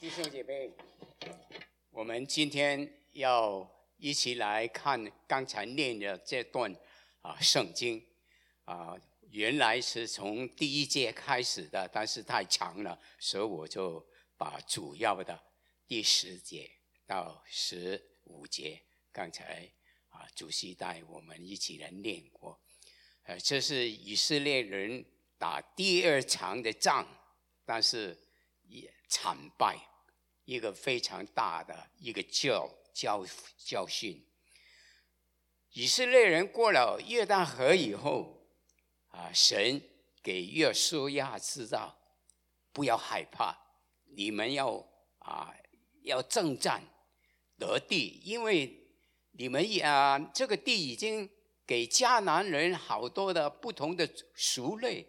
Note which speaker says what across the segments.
Speaker 1: 弟兄姐妹，我们今天要一起来看刚才念的这段圣经原来是从第1节开始的，但是太长了，所以我就把主要的第10节到15节，刚才主席带我们一起来念过。这是以色列人打第2场的仗，但是也惨败，一个非常大的一个教训。以色列人过了约旦河以后神给约书亚知道，不要害怕，你们要征战得地，因为你们这个地已经给迦南人好多的不同的族类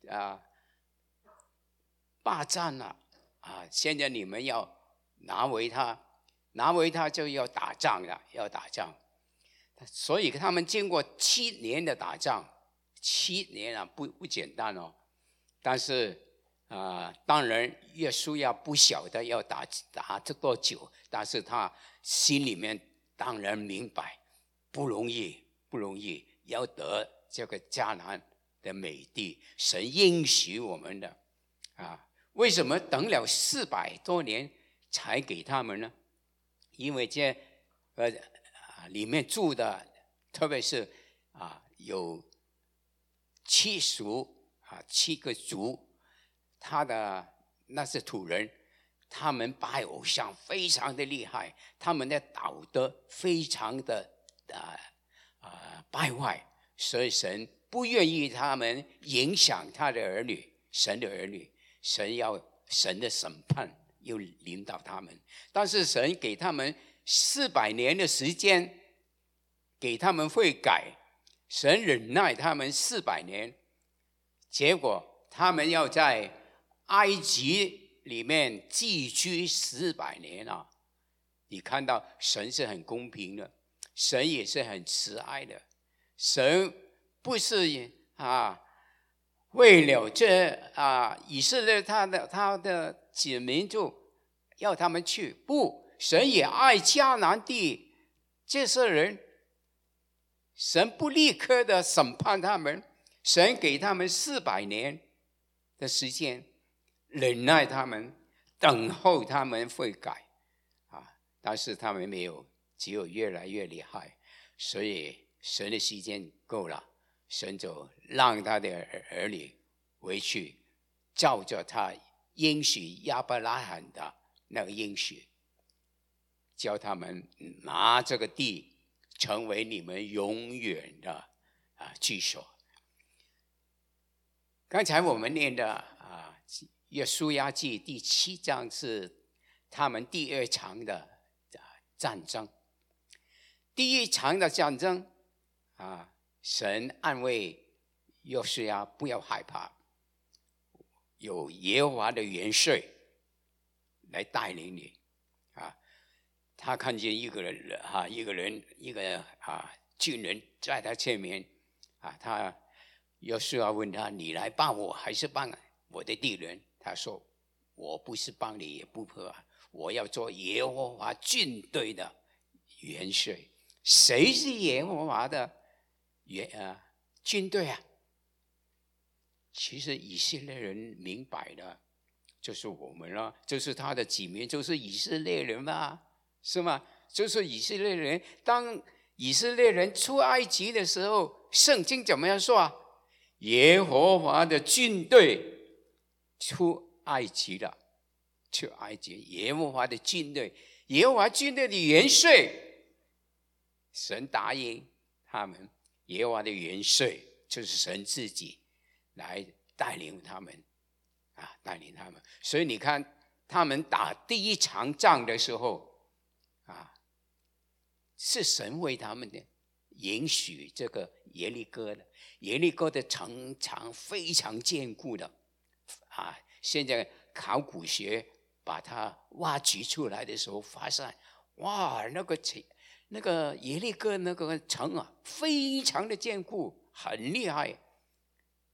Speaker 1: 霸占了现在你们要拿回它就要打仗了，所以他们经过7年的打仗，7年不简单哦。但是当然约书亚不晓得要打这多久，但是他心里面当然明白不容易，要得这个迦南的美地，神应许我们的为什么等了400多年才给他们呢？因为这里面住的，特别是有7个族，他的那些土人，他们拜偶像非常的厉害，他们的道德非常的败坏，所以神不愿意他们影响他的儿女，神的儿女，神的审判又临到他们。但是神给他们400年的时间，给他们悔改，神忍耐他们400年，结果他们要在埃及里面寄居400年了。你看到神是很公平的，神也是很慈爱的，神不是为了以色列他的子民就要他们去，不，神也爱迦南地这些人，神不立刻的审判他们，神给他们400年的时间，忍耐他们，等候他们悔改但是他们没有，只有越来越厉害，所以神的时间够了，神就让他的儿女回去，照着他应许亚伯拉罕的那个应许，叫他们拿这个地成为你们永远的居所。刚才我们念的约书亚记第7章是他们第2场的战争。第1场的战争神安慰约书亚不要害怕，有耶和华的元帅来带领你他看见一个军人在他前面约书亚问他，你来帮我还是帮我的敌人？他说，我不是帮你也不怕，我要做耶和华军队的元帅。谁是耶和华的军队其实以色列人明白的，就是我们了，就是他的子民，就是以色列人嘛，是吗？就是以色列人。当以色列人出埃及的时候，圣经怎么样说耶和华的军队出埃及了，出埃及，耶和华的军队，耶和华军队的元帅，神答应他们，耶和华的元帅就是神自己来带领他们所以你看他们打第1场仗的时候是神为他们的允许这个耶利哥的城墙非常坚固的现在考古学把它挖掘出来的时候，发现哇，那个耶利哥那个城非常的坚固，很厉害，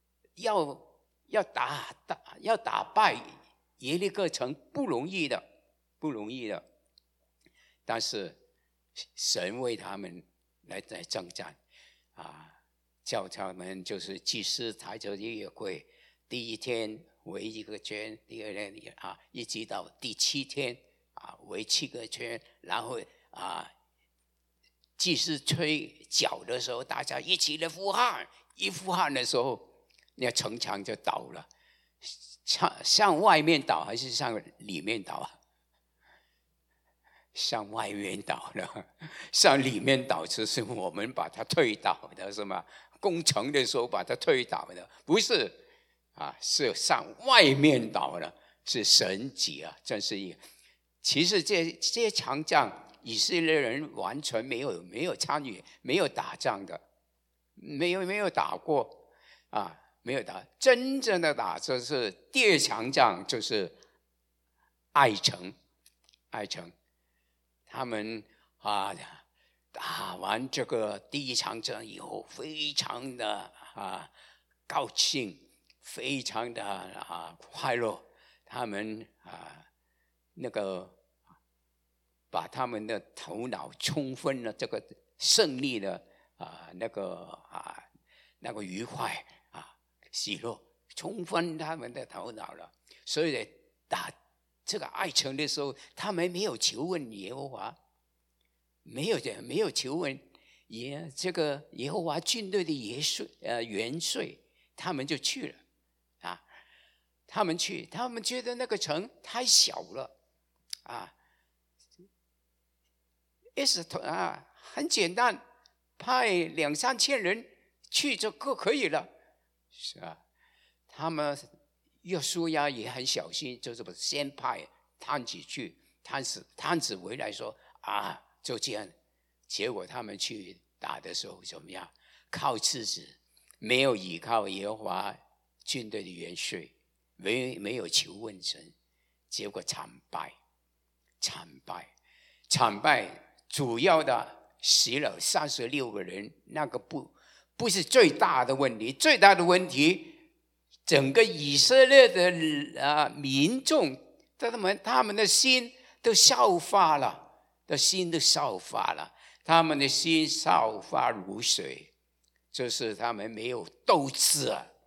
Speaker 1: 要打败耶利哥城不容易的不容易的。但是神为他们来征战叫他们就是祭司抬着约柜，第一天围一个圈，第二天一直到第7天围7个圈，然后祭司吹角的时候，大家一起来呼喊，一呼喊的时候，那城墙就倒了。向外面倒还是向里面倒向外面倒了，向里面倒就是我们把它推倒的，是吗？攻城的时候把它推倒的，不是是向外面倒了，是神迹真是一个。其实这些强将，以色列人完全没有参与，没有打仗的，没有打过没有打。真正的打，就是第二强将，就是艾城。他们打完这个第一场仗以后，非常的高兴，非常的快乐。他们那个把他们的头脑充分了这个胜利的那个愉快喜乐，充分他们的头脑了。所以打这个艾城的时候，他们没有求问耶和华，没有求问这个耶和华军队的元帅，他们就去了他们觉得那个城太小了很简单，派2-3千人去就可以了，是他们约书亚也很小心，就是先派探子去，探子回来说就这样。结果他们去打的时候怎么样？靠自己，没有依靠耶和华军队的元帅，没有求问神，结果惨败。主要的死了36个人，那个不是最大的问题，最大的问题，整个以色列的民众，他们的心都烧发了，他们的心烧发如水，就是他们没有斗志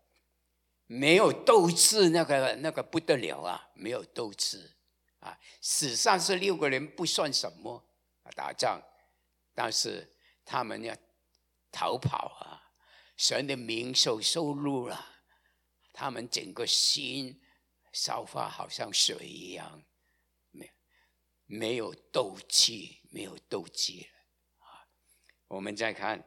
Speaker 1: 那个不得了没有斗志死36个人不算什么打仗，但是他们要逃跑神的名受羞辱了，他们整个心烧发好像水一样，没有斗气了我们再看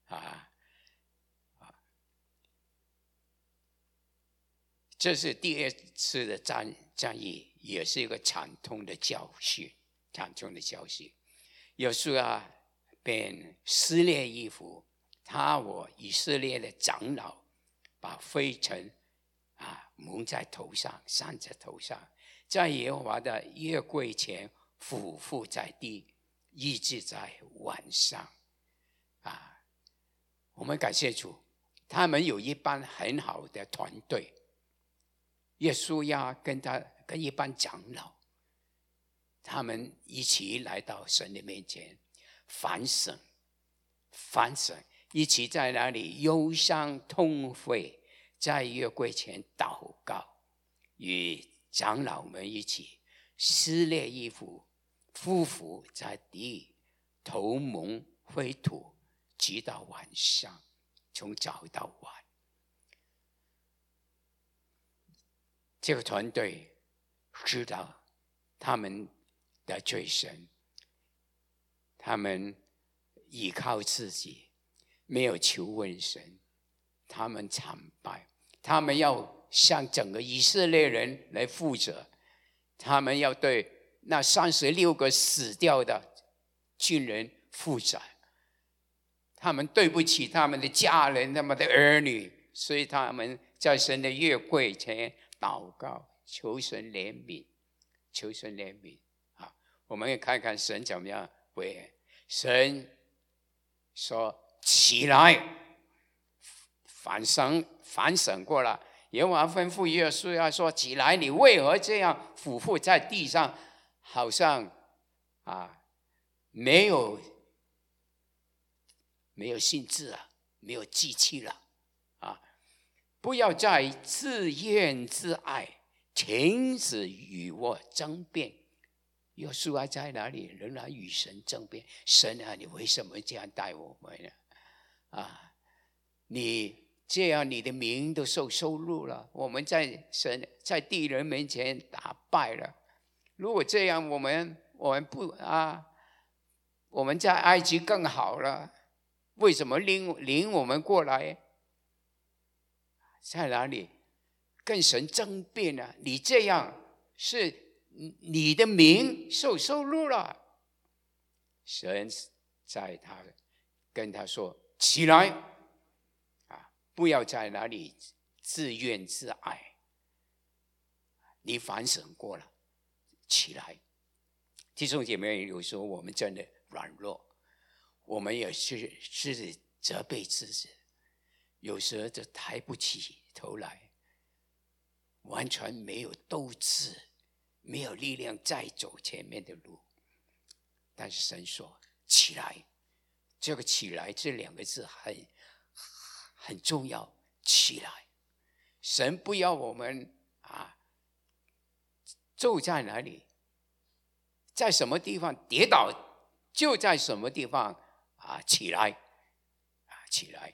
Speaker 1: 这是第2次的战役，也是一个惨痛的教训。约书亚便撕裂衣服，我以色列的长老把灰尘蒙在头上，散在头上，在耶和华的约柜前俯伏在地，一直在晚上我们感谢主，他们有一班很好的团队，约书亚跟一班长老，他们一起来到神的面前反省，一起在那里忧伤痛悔，在约柜前祷告，与长老们一起撕裂衣服，匍匐在地，头蒙灰土，直到晚上，从早到晚。这个团队知道他们的罪神，他们依靠自己，没有求问神，他们惨败，他们要向整个以色列人来负责，他们要对那36个死掉的军人负责，他们对不起他们的家人，他们的儿女，所以他们在神的约柜前祷告，求神怜悯。我们也看看神怎么样回。神说起来，反省过了。耶和华吩咐约书亚说，起来，你为何这样俯伏在地上， 好像没有兴致了，没有志气了啊！不要再自怨自艾，停止与我争辩。约书亚在哪里？仍然与神争辩。神啊，你为什么这样待我们呢？你这样，你的名都受羞辱了。我们在地人面前打败了。如果这样，我们在埃及更好了。为什么领我们过来？在哪里？跟神争辩了。你这样是你的名受羞辱了。神跟他说：“起来，不要在那里自怨自艾。你反省过了，起来。”弟兄姐妹，有时候我们真的软弱，我们也是责备自己，有时候就抬不起头来，完全没有斗志，没有力量再走前面的路。但是神说：“起来。”这个“起来”这两个字很重要。起来，神不要我们坐在哪里，在什么地方跌倒，就在什么地方起来，起来。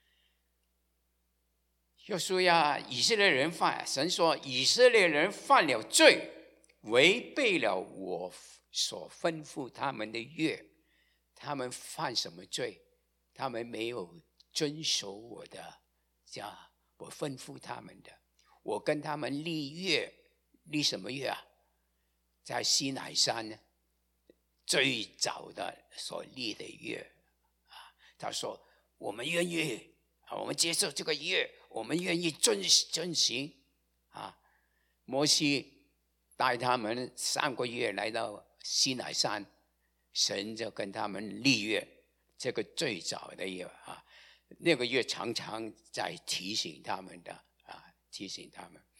Speaker 1: 约书亚，以色列人神说以色列人犯了罪，违背了我所吩咐他们的约。他们犯什么罪？他们没有遵守我吩咐他们的。我跟他们立约，立什么约？在西乃山最早的所立的约。他说：“我们愿意，我们接受这个约，我们愿意遵行。”摩西带他们3个月来到西乃山，神就跟他们立约。这个最早的约那个月常常在提醒他们的提醒他们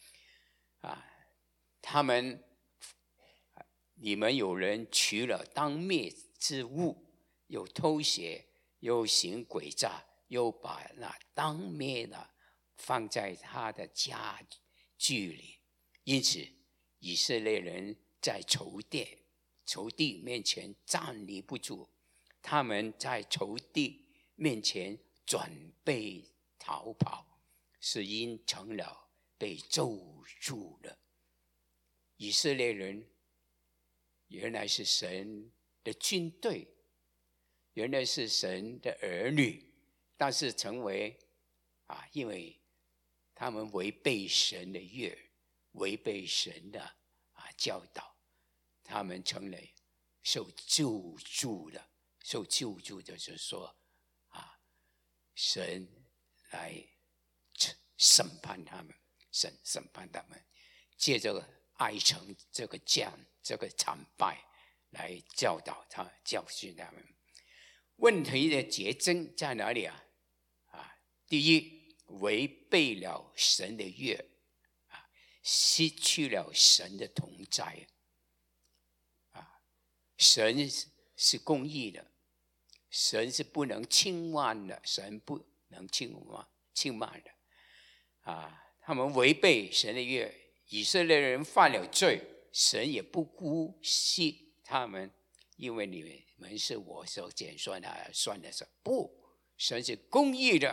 Speaker 1: 他们你们有人取了当灭之物，又偷窃，又行诡诈，又把那当灭的放在他的家具里。因此以色列人在仇敌面前站立不住，他们在仇敌面前准备逃跑，是因成了被咒诅了。以色列人原来是神的军队，原来是神的儿女，但是成为因为他们违背神的约，违背神的教导，他们成了受救助的。受救助的就是说神来审判他们，审判他们，借这个哀城这个惨败来教训他们。问题的结晶在哪里第一，违背了神的约失去了神的同在神是公义的，神是不能轻慢的，神不能轻慢的他们违背神的约，以色列人犯了罪，神也不姑息他们，因为你们是我所拣选的，算的是不，神是公义的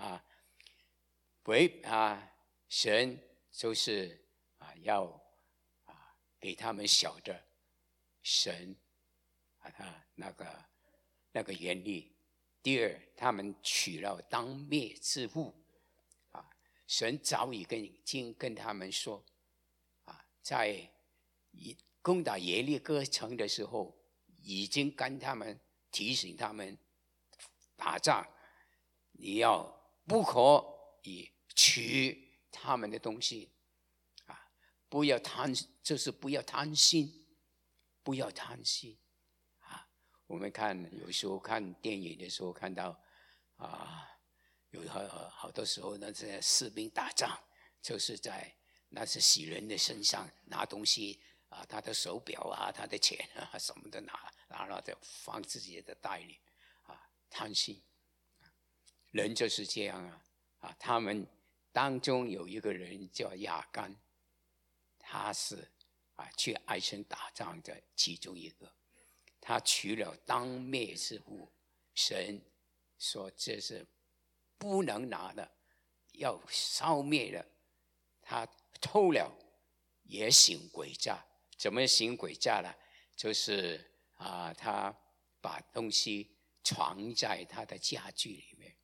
Speaker 1: 神就是要给他们晓得神那个原理。第二，他们取了当灭之物神早已跟他们说在攻打耶利哥城的时候，已经跟他们提醒他们打仗，你要不可以取他们的东西不要就是不要贪心，不要贪心我们有时候看电影的时候看到有好多时候那些士兵打仗，就是在那些死人的身上拿东西他的手表啊，他的钱啊什么的拿了就放自己的袋里贪心。人就是这样他们当中有一个人叫亚干，他是去埃城打仗的其中一个，他取了当灭之物，神说这是不能拿的，要烧灭的。他偷了也行诡诈。怎么行诡诈呢？就是他把东西藏在他的家具里面，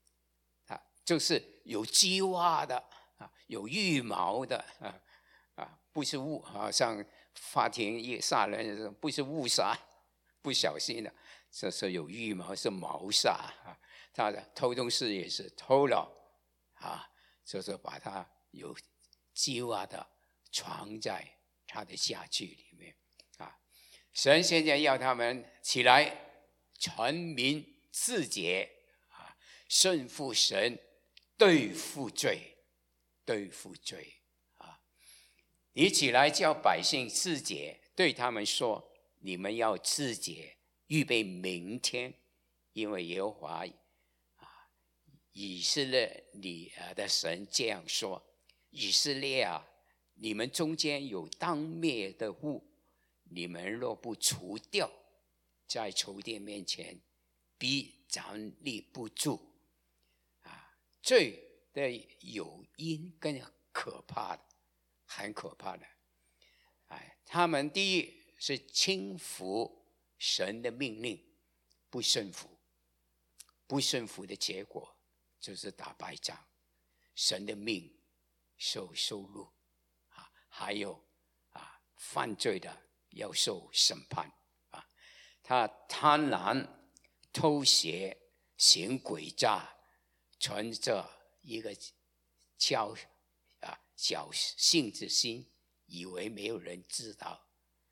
Speaker 1: 就是有鸡蛙的有羽毛的不是像法庭一杀人不是误杀，不小心的，这是有羽毛，是谋杀他的偷东西也是偷了就是把他有鸡蛙的藏在他的家具里面神现在要他们起来，全民自洁顺服神，对付罪，对付罪你起来叫百姓自洁，对他们说，你们要自洁，预备明天，因为耶和华以色列你的神这样说，以色列你们中间有当灭的物，你们若不除掉，在仇敌面前必站立不住罪的有因更可怕的，很可怕的他们第一是轻服神的命令，不顺服，不顺服的结果就是打败仗，神的命受羞辱还有犯罪的要受审判他贪婪、偷窃、行诡诈，存着一个侥幸之心，以为没有人知道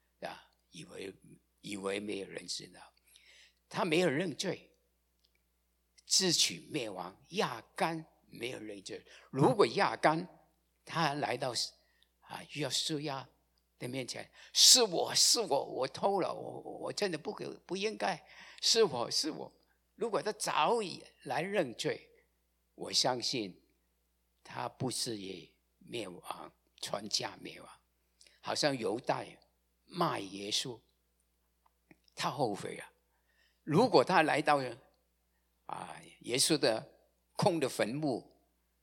Speaker 1: 以为没有人知道，他没有认罪，自取灭亡。亚干没有认罪，如果亚干他来到约书亚的面前，是我偷了，我真的不应该，是我。如果他早已来认罪，我相信他不至于灭亡，全家灭亡。好像犹大卖耶稣，他后悔如果他来到耶稣的空的坟墓，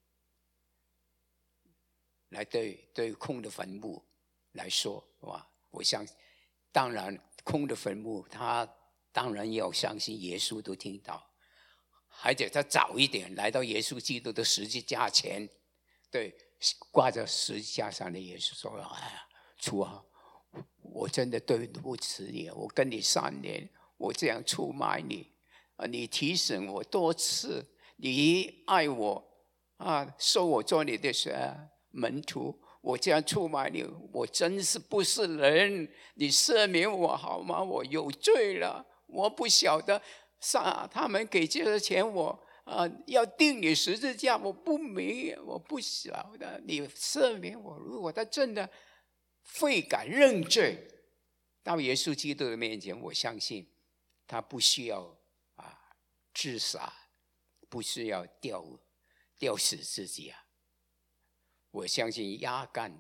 Speaker 1: 来对空的坟墓来说我相信，当然空的坟墓他当然要相信耶稣都听到，而且他早一点来到耶稣基督的十字架前，对挂着十字架上的耶稣说主我真的对不起你，我跟你3年，我这样出卖你你提醒我多次，你爱我收我做你的门徒，我这样出卖你，我真是不是人，你赦免我好吗？我有罪了，我不晓得他们给这个钱我要钉你十字架，我不晓得，你赦免我。如果他真的悔改认罪，到耶稣基督的面前，我相信他不需要自杀，不需要吊死自己我相信亚干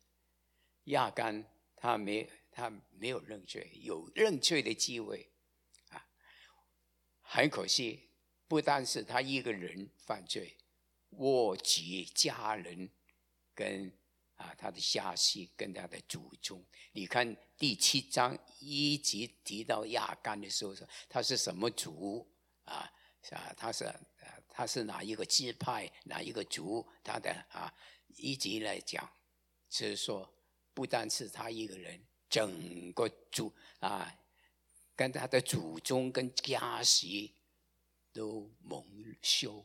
Speaker 1: 他没有认罪，有认罪的机会很可惜，不单是他一个人犯罪，祸及家人跟他的下系跟他的祖宗。你看第7章一直提到亚干的时候，他是什么族他是哪一个支派，哪一个族，他的一直来讲，就是说不单是他一个人，整个族跟他的祖宗跟家系都蒙羞。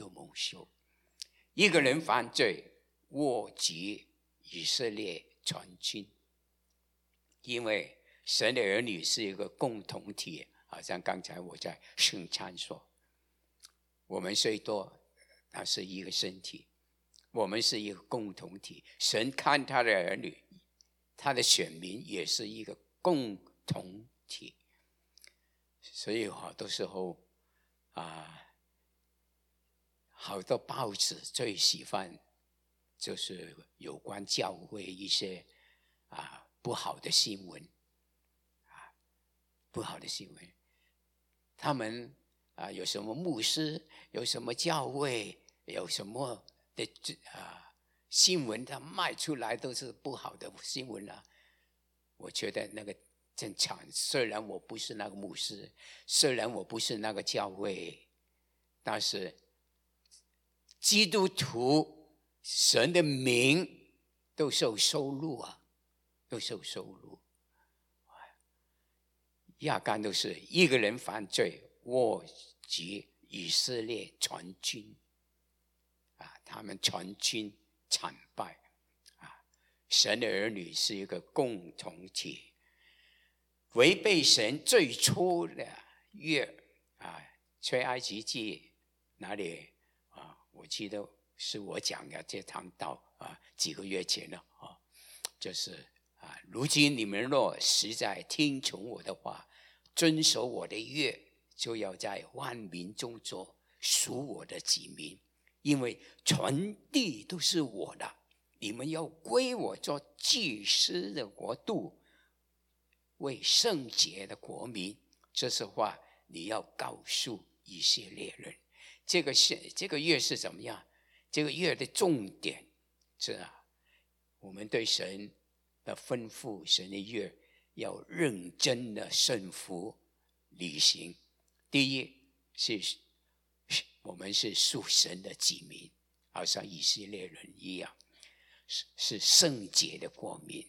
Speaker 1: 一个人犯罪，祸及以色列全军。因为神的儿女是一个共同体，好像刚才我在圣餐说，我们虽多，它是一个身体，我们是一个共同体。神看他的儿女他的选民也是一个共同体。所以好多时候好多报纸最喜欢就是有关教会一些不好的新闻不好的新闻。他们有什么牧师，有什么教会，有什么的新闻，他卖出来都是不好的新闻我觉得那个正常。虽然我不是那个牧师，虽然我不是那个教会，但是基督徒神的名都受收录都受收录。亚干都是一个人犯罪，祸及以色列全军他们全军惨败神的儿女是一个共同体，违背神最初的约出埃及记哪里我记得是我讲的这堂道几个月前了就是如今你们若实在听从我的话，遵守我的约，就要在万民中做属我的子民，因为全地都是我的，你们要归我做祭司的国度，为圣洁的国民。这是话你要告诉以色列人。这个约是怎么样？这个约的重点是我们对神的吩咐，神的约要认真的顺服履行。第一是我们是属神的子民，好像以色列人一样，是圣洁的国民。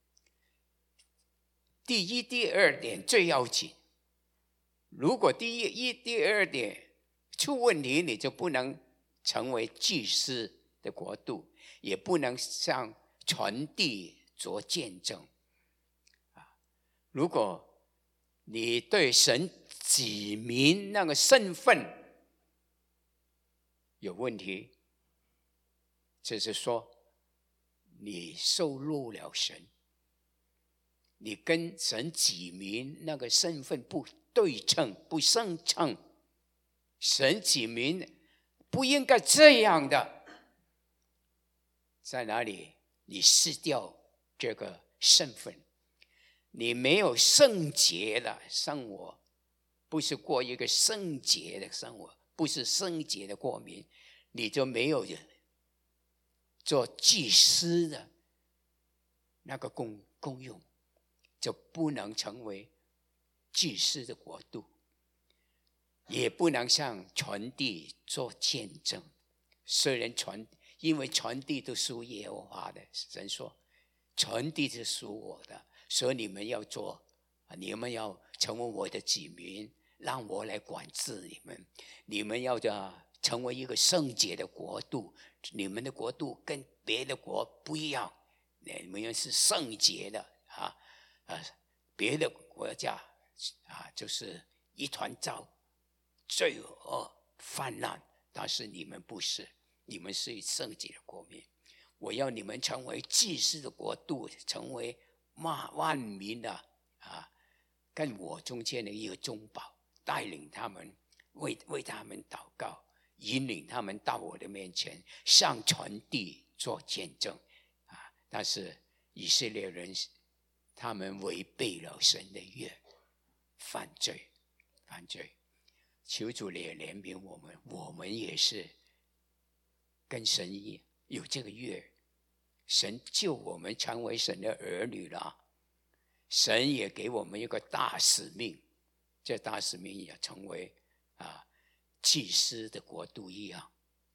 Speaker 1: 第一、第二点最要紧。如果第一、第二点出问题，你就不能成为祭司的国度，也不能向全地做见证如果你对神子民那个身份有问题，就是说你受辱了神，你跟神子民那个身份不对称，不相称。神子民不应该这样的，在哪里你失掉这个身份，你没有圣洁的生活，不是过一个圣洁的生活，不是圣洁的国民，你就没有做祭司的那个功用，就不能成为祭司的国度，也不能向全地做见证。虽然因为全地都属耶和华的，神说全地是属我的，所以你们要做，你们要成为我的子民，让我来管制你们。你们要成为一个圣洁的国度，你们的国度跟别的国不一样，你们是圣洁的别的国家就是一团糟，罪恶泛滥，但是你们不是，你们是圣洁的国民。我要你们成为祭司的国度，成为万民的跟我中间的一个中保，带领他们，为他们祷告，引领他们到我的面前，向全地做见证但是以色列人他们违背了神的约，犯罪。求主也怜悯我们，我们也是跟神有这个约，神救我们成为神的儿女了，神也给我们一个大使命，这大使命也成为祭司的国度一样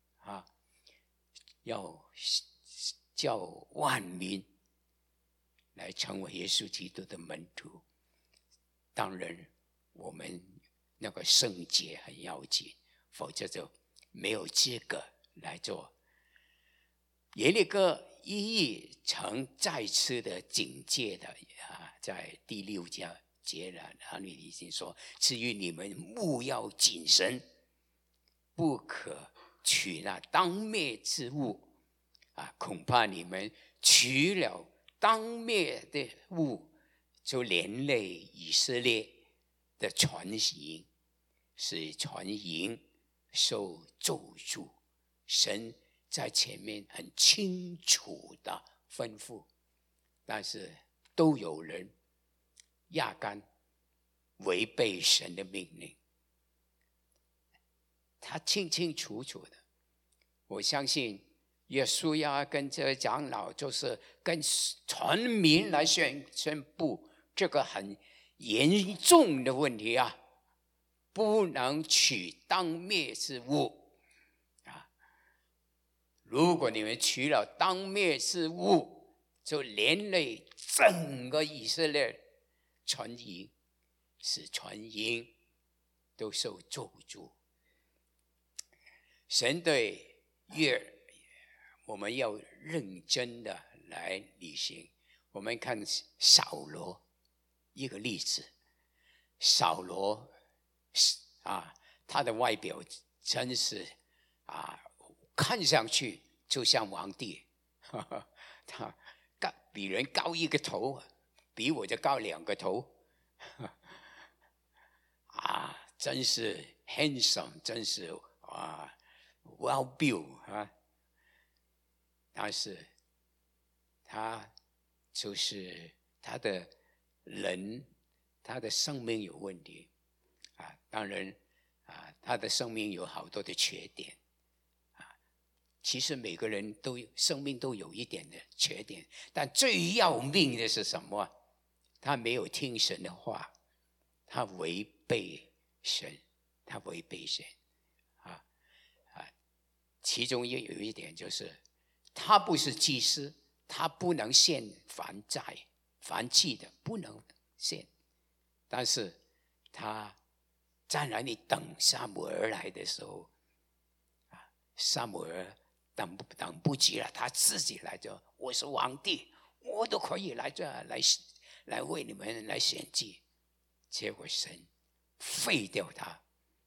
Speaker 1: 要叫万民来成为耶稣基督的门徒。当然我们那个圣洁很要紧，否则就没有资格来做。耶利哥一役曾再次的警戒的在第6节了，那里已经说，至于你们务要谨慎，不可取那当灭之物恐怕你们取了当灭的物就连累以色列的船营，使船营受咒诅。神在前面很清楚的吩咐，但是都有人压根违背神的命令。他清清楚楚的，我相信耶稣要跟这个长老，就是跟全民来宣布这个很严重的问题啊，不能取当灭之物啊！如果你们取了当灭之物，就连累整个以色列全营，使全营都受咒诅。神对约，我们要认真的来履行。我们看扫罗一个例子，扫罗他的外表真是看上去就像皇帝，他比人高一个头，比我就高2个头，真是 handsome， 真是well built 但是他就是他的生命有问题当然他的生命有好多的缺点其实每个人生命都有一点的缺点，但最要命的是什么？他没有听神的话，他违背神，其中也有一点就是他不是祭司，他不能献燔祭的不能献，但是他在那里等撒母耳来的时候撒母耳等不及了，他自己来着，我是皇帝，我都可以来这来为你们来献祭，结果神废掉他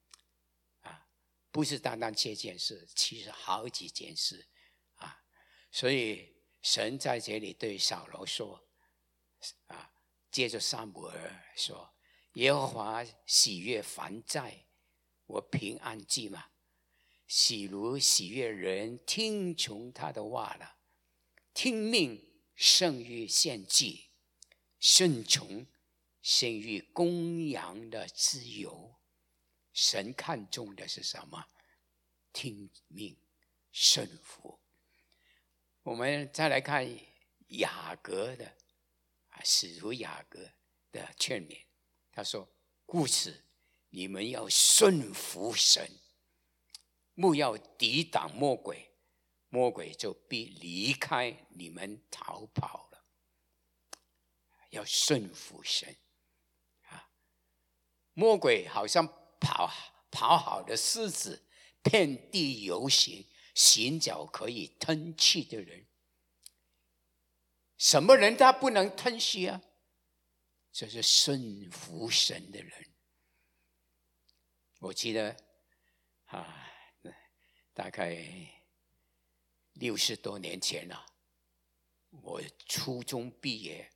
Speaker 1: 不是单单这件事，其实好几件事所以神在这里对扫罗说接着撒母耳说，耶和华喜悦燔祭，我平安祭嘛，喜如喜悦人听从他的话了，听命胜于献祭，顺从胜于公羊的自由。神看重的是什么？听命顺服。我们再来看雅各的使徒雅各的劝勉，他说，故此你们要顺服神，勿要抵挡魔鬼，魔鬼就必离开你们逃跑了。要顺服神魔鬼好像跑好的狮子，遍地游行，寻找可以吞吃的人。什么人他不能吞噬就是顺服神的人。我记得大概60多年前了，我初中毕业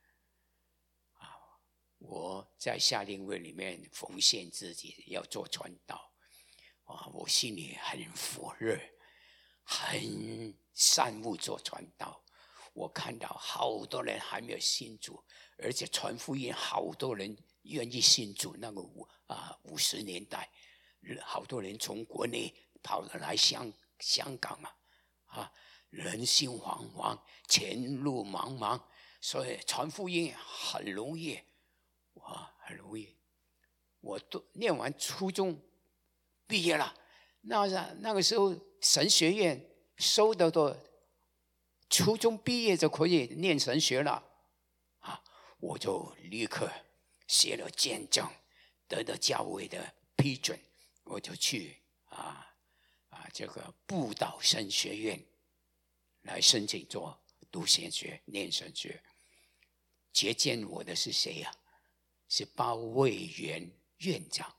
Speaker 1: 我在夏令会里面奉献自己要做传道我心里很火热，很善恶做传道。我看到好多人还没有信主，而且传福音好多人愿意信主。那个50年代好多人从国内跑来香港人心惶惶，前路茫茫，所以传福音很容易很容易。我都念完初中毕业了，那个时候神学院收得多，初中毕业就可以念神学了我就立刻写了见证，得到教会的批准，我就去这个布道神学院来申请读神学念神学。接见我的是谁是包慧元院长，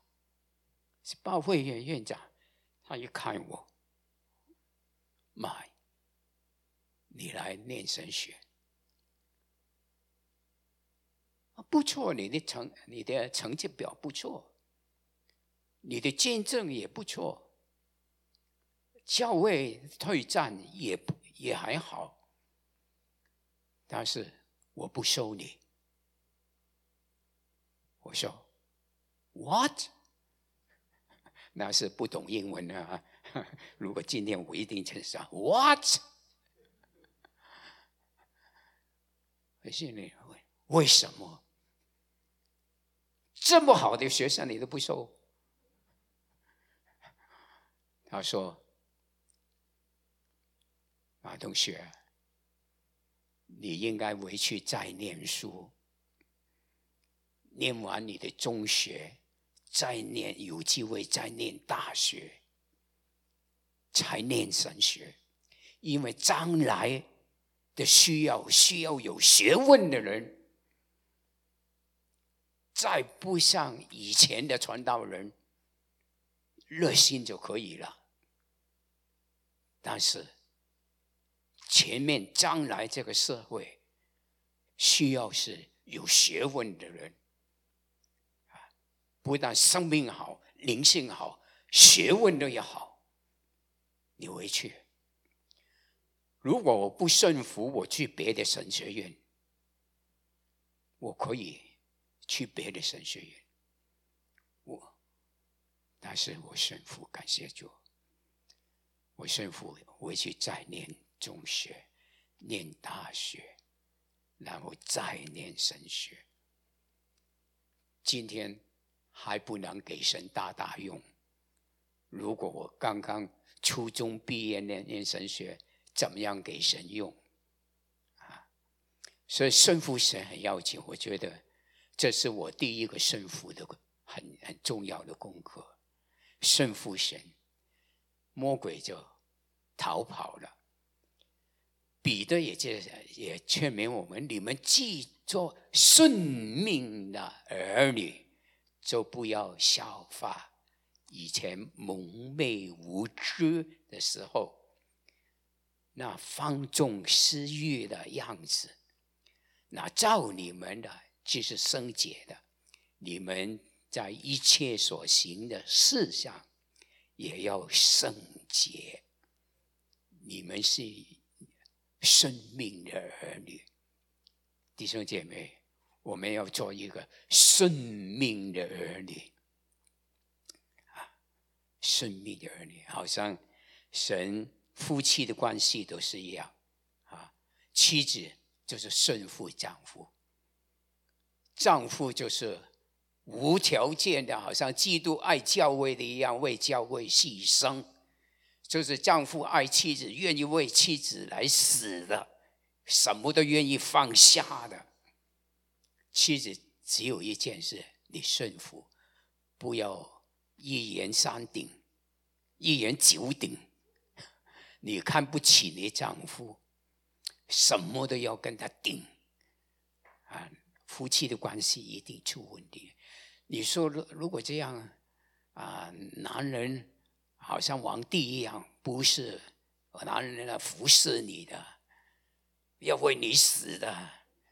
Speaker 1: 他一看我，妈，你来念神学， 不错，你的成绩表不错，你的见证也不错，教会退战也还好，但是我不收你。我说 What？ 那是不懂英文啊。如果今天我一定就说 What？ 我心里为什么这么好的学生你都不收？他说：“马同学，你应该回去再念书，念完你的中学，再念有机会再念大学，才念神学，因为将来的需要有学问的人。”再不像以前的传道人热心就可以了，但是前面将来这个社会需要是有学问的人，不但生命好，灵性好，学问都要好。你回去，如果我不顺服，我去别的神学院，我可以去别的神学院，但是我顺服，感谢主，我顺服回去再念中学，念大学，然后再念神学。今天还不能给神大用，如果我刚刚初中毕业念神学，怎么样给神用？所以顺服神很要紧，我觉得这是我第一个顺服的很重要的功课。顺服神，魔鬼就逃跑了。彼得也劝勉我们：你们既做顺命的儿女，就不要效法以前蒙昧无知的时候那放纵私欲的样子。那照你们的就是圣洁的，你们在一切所行的事上也要圣洁。你们是生命的儿女，弟兄姐妹，我们要做一个生命的儿女。生命的儿女，好像神夫妻的关系都是一样。妻子就是顺服丈夫，丈夫就是无条件的，好像基督爱教会的一样，为教会牺牲。就是丈夫爱妻子，愿意为妻子来死的，什么都愿意放下的。妻子只有一件事，你顺服，不要一言三鼎，一言九鼎。你看不起你丈夫，什么都要跟他顶。夫妻的关系一定出问题。你说如果这样男人好像皇帝一样，不是，男人来服侍你的，要为你死的，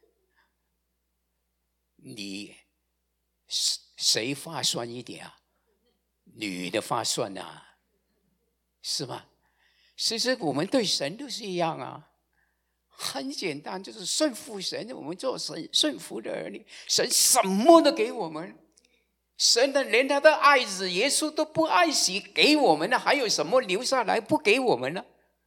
Speaker 1: 你谁划算一点啊？女的划算啊，是吧？其实我们对神都是一样啊，很简单，就是顺服神。我们做神顺服的儿女，神什么都给我们。神的连他的爱子耶稣都不爱惜给我们了，还有什么留下来不给我们呢？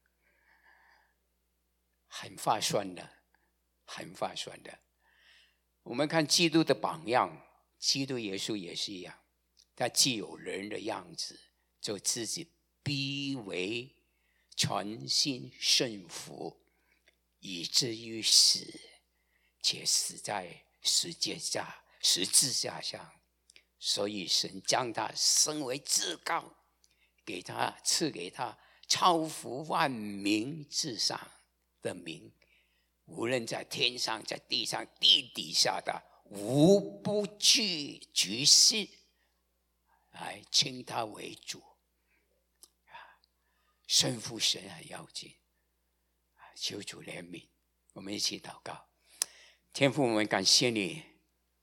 Speaker 1: 很划算的，很划算的。我们看基督的榜样，基督耶稣也是一样，他既有人的样子，就自己逼为全心顺服，以至于死，且死在十字架上。所以神将他升为至高，赐给他超乎万民之上的名，无论在天上，在地上，地底下的，无不举世来称他为主。顺服神很要紧，求主怜悯。我们一起祷告。天父，我们感谢你，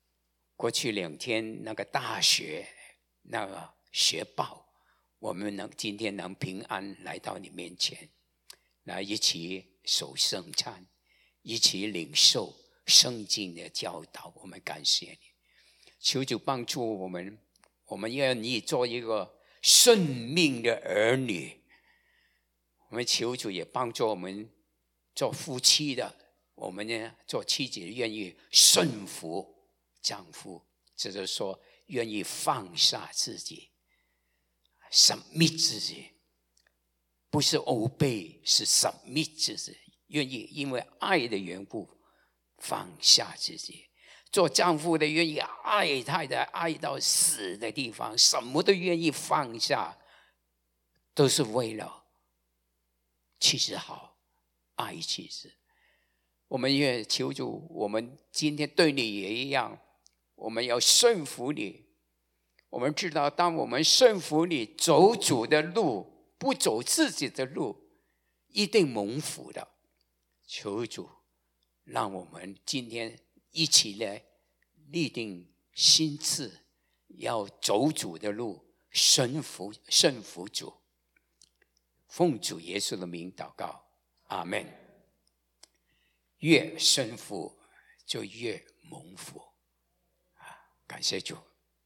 Speaker 1: 过去2天那个大雪，那个雪暴，我们今天能平安来到你面前，来一起守圣餐，一起领受圣经的教导。我们感谢你，求主帮助我们，我们愿意做一个顺命的儿女。我们求主也帮助我们做夫妻的，我们呢做妻子愿意顺服丈夫，就是说愿意放下自己 submit 自己，不是 obey， 是 submit 自己，愿意因为爱的缘故放下自己。做丈夫的愿意爱太太爱到死的地方，什么都愿意放下，都是为了妻子好，爱妻子。我们也求主，我们今天对你也一样，我们要顺服你。我们知道当我们顺服你，走主的路，不走自己的路，一定蒙福的。求主让我们今天一起来立定心志，要走主的路，顺服主。奉主耶稣的名祷告，阿们。越顺服就越蒙福，感谢主。